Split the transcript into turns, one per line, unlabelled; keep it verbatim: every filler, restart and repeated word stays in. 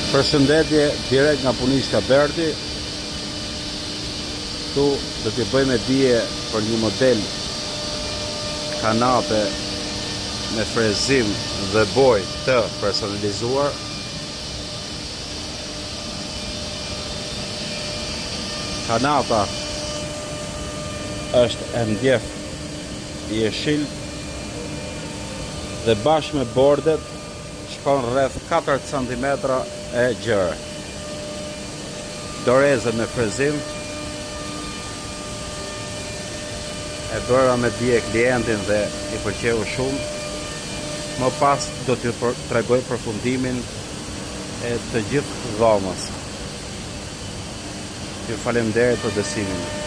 Përshëndetje direkt nga punishta Berdi. Këtu do t'i bëjmë dije për një model kanape me frezim dhe boj të personalizuar. Kanapa është e ndjef jeshil dhe bashkë me bordet shkon rreth katër centimetra e gjërë. Doreze me frezim e bëra me dije klientin dhe i pëlqeu shumë. Më pas do t'ju tregoj përfundimin e të gjithë dhomës. Ju faleminderit për besimin.